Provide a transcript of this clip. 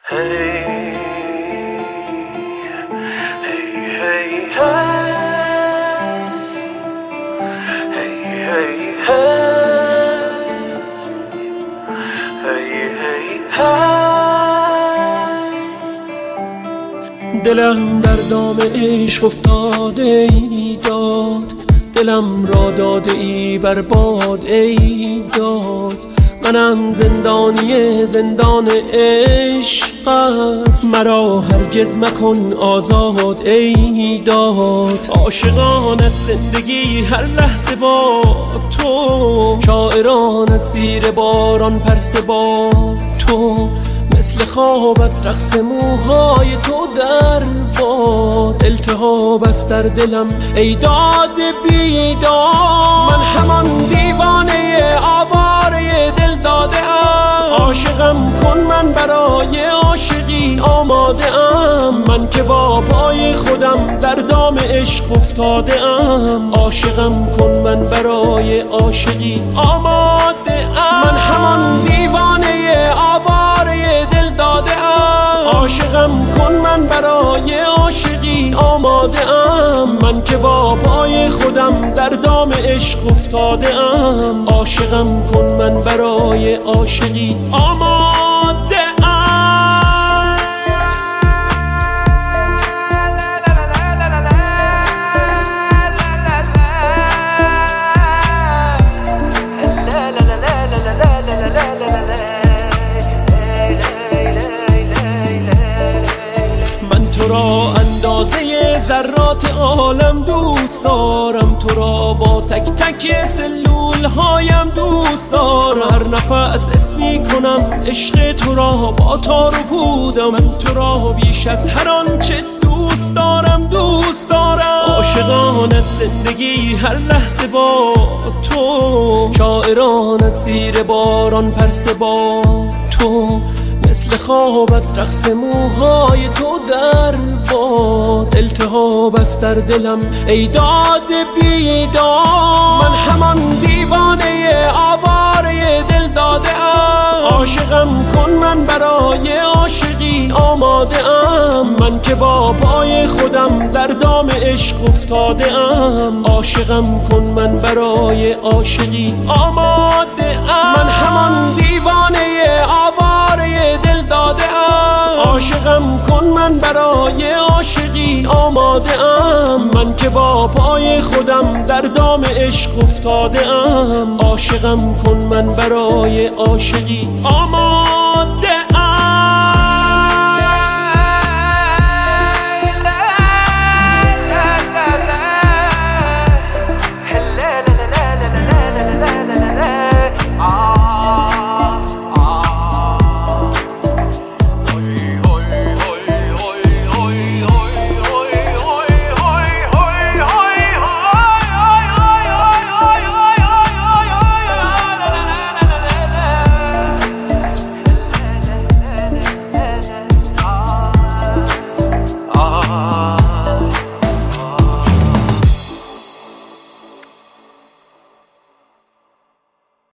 Hey, hey, hey, hey, hey, hey, hey. دلم در دام عشق افتاده ای داد، دلم را داده ای برباد ای داد. منم زندانی زندان عشقت، مرا هرگز مکن آزاد ای داد. عاشقان از زندگی هر لحظه با تو، شاعران از زیر باران پرسه با تو. مثل خواب از رقص موهای تو در باد، التهاب است در دلم ای داد بیداد. من همان دیوانه آواره دل داده ام، عاشقم کن من برای عاشقی آماده ام. من که با پای خودم در دام عشق افتاده ام، عاشقم کن من برای عاشقی آماده ام. من همان دیوانه آواره دل داده ام، عاشقم کن من برای عاشقی آماده ام. من که با پای خودم در دام عشق افتاده ام، عاشقم کن من برای عاشقی آماده ام. تو را اندازه ذرات عالم دوست دارم، تو را با تک تک سلول هایم دوست دارم. هر نفس اسمی کنم عشق تو را با تار و پودم. من تو را بیش از هر آنچه دوست دارم دوست دارم. عاشقان از زندگی هر لحظه با تو، شاعران از زیر باران پرسه با تو. مثل خواب از رقص موهای تو در باد، التهاب است در دلم ای داد بیداد. من همان دیوانه آواره دل داده ام، عاشقم کن من برای عاشقی آماده ام. من که با پای خودم در دام عشق افتاده ام، عاشقم کن من برای عاشقی آماده ام. من همان دیوانه آواره دل داده ام، عاشقم کن من برای عاشقی آماده ام. من که با پای خودم در دام عشق افتاده ام، عاشقم کن من برای عاشقی آماده